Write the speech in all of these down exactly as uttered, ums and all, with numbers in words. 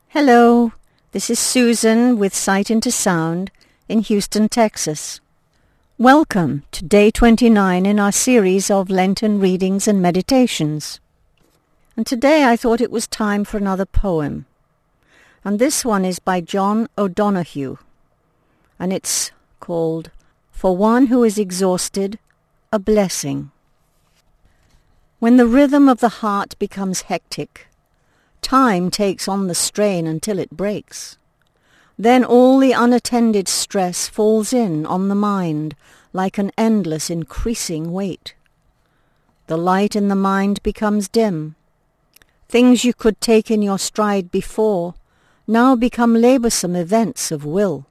Hello, this is Susan with Sight into Sound in Houston, Texas. Welcome to day twenty-nine in our series of Lenten readings and meditations. And today I thought it was time for another poem. And this one is by John O'Donohue. And it's called For One Who is Exhausted, a Blessing. When the rhythm of the heart becomes hectic, time takes on the strain until it breaks. Then all the unattended stress falls in on the mind like an endless increasing weight. The light in the mind becomes dim. Things you could take in your stride before now become laboursome events of will.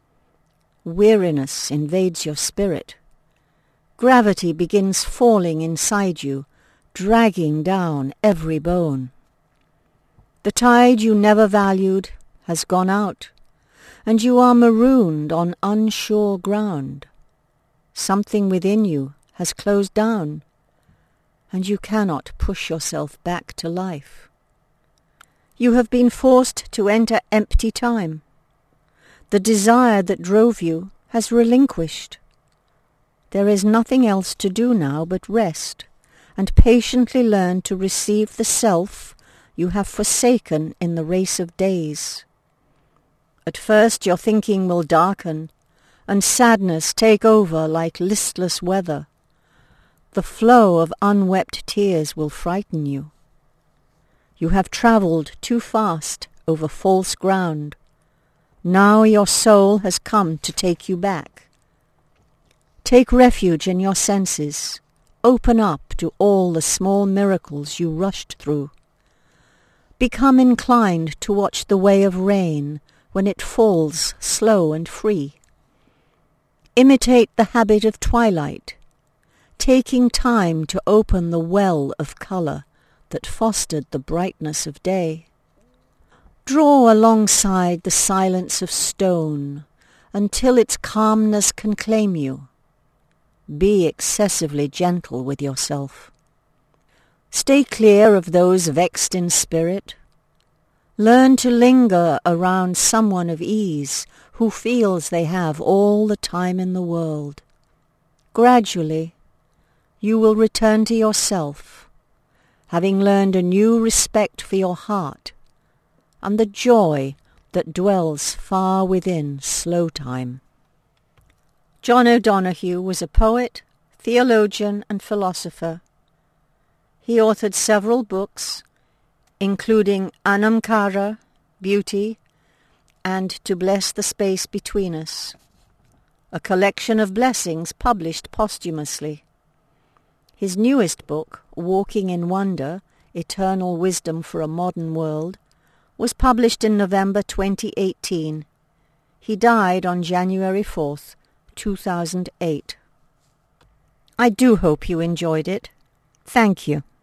Weariness invades your spirit. Gravity begins falling inside you, dragging down every bone. The tide you never valued has gone out, and you are marooned on unsure ground. Something within you has closed down, and you cannot push yourself back to life. You have been forced to enter empty time. The desire that drove you has relinquished. There is nothing else to do now but rest, and patiently learn to receive the self you have forsaken in the race of days. At first your thinking will darken, and sadness take over like listless weather. The flow of unwept tears will frighten you. You have travelled too fast over false ground. Now your soul has come to take you back. Take refuge in your senses. Open up to all the small miracles you rushed through. Become inclined to watch the way of rain when it falls slow and free. Imitate the habit of twilight, taking time to open the well of colour that fostered the brightness of day. Draw alongside the silence of stone until its calmness can claim you. Be excessively gentle with yourself. Stay clear of those vexed in spirit. Learn to linger around someone of ease who feels they have all the time in the world. Gradually, you will return to yourself, having learned a new respect for your heart and the joy that dwells far within slow time. John O'Donohue was a poet, theologian, and philosopher. He authored several books, including Anam Cara, Beauty, and To Bless the Space Between Us, a collection of blessings published posthumously. His newest book, Walking in Wonder, Eternal Wisdom for a Modern World, was published in November twenty eighteen. He died on January fourth, two thousand eight. I do hope you enjoyed it. Thank you.